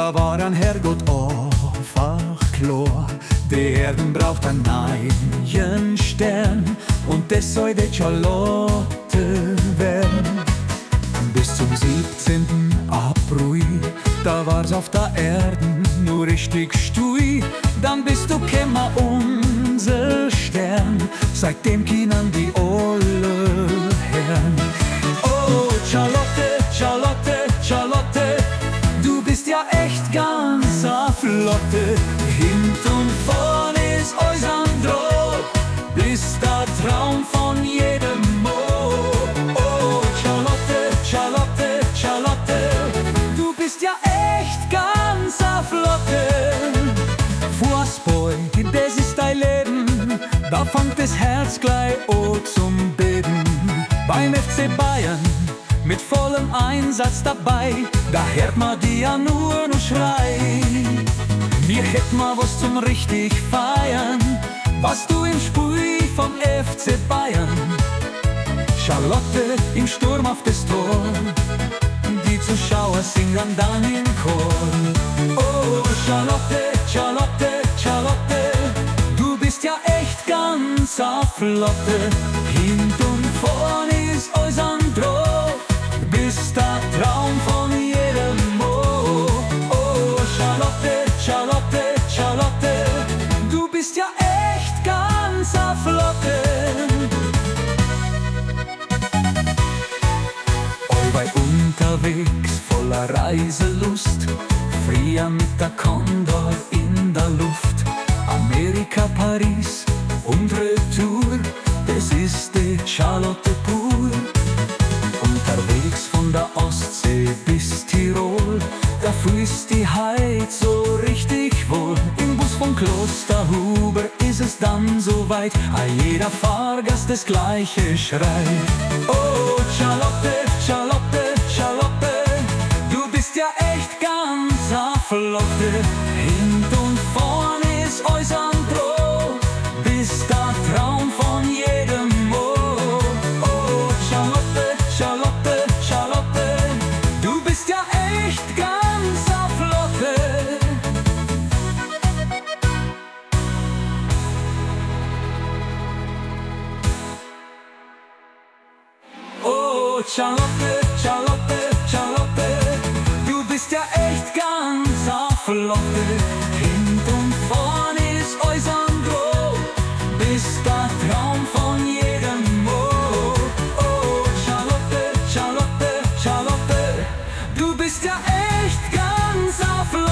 Da war ein Herrgott einfach klar, die Erden braucht einen neuen Stern, und das soll die Charlotte werden. Bis zum 17. April, da war's auf der Erden nur richtig stui. Dann bist du kämmer unser Stern, seitdem kinnen die alle Herren. Oh, Charlotte, Charlotte, Charlotte, du bist ja echt ganz a Flotte. Hint und vorn ist euch ein Droh, bist der Traum von jedem Mo. Oh, Charlotte, Charlotte, Charlotte, du bist ja echt ganz a Flotte. Fußball, das ist dein Leben, da fängt das Herz gleich an zum Beben. Beim FC Bayern mit vollem Einsatz dabei, da hört man dir ja nur noch schreien. Wir hätten mal was zum richtig feiern, was du im Spiel vom FC Bayern. Charlotte im Sturm auf das Tor, die Zuschauer singen dann im Chor. Oh, Charlotte, Charlotte, Charlotte, du bist ja echt ganz a Flotte. Hint und vorn ist euch ein Droh, bist der Traum von jedem Mo. Oh, Charlotte, Charlotte, Charlotte, du bist ja echt ganz a Flotte. Allweil unterwegs voller Reiselust, früher mit der Condor in der Luft. Amerika, Paris und Retour, das ist die Charlotte pur. Unterwegs von der Ostsee bis Tirol, da fühlst die Heid so richtig wohl. Im Bus von Klosterhuber ist es dann so weit, jeder Fahrgast das gleiche schreit. Oh, Charlotte, Charlotte, Charlotte, du bist ja echt ganz a Flotte. Hint und vorn ist euch ein Droh, bist der Traum von jedem Mo. Oh, Charlotte, Charlotte, Charlotte, du bist ja echt ganz a Flotte. Oh, Charlotte, Charlotte, Charlotte, du bist ja echt ganz a Flotte. Hint und vorn ist euch ein Droh, bist der Traum von jedem Mo. Oh, Charlotte, Charlotte, Charlotte, du bist ja echt ganz a Flotte.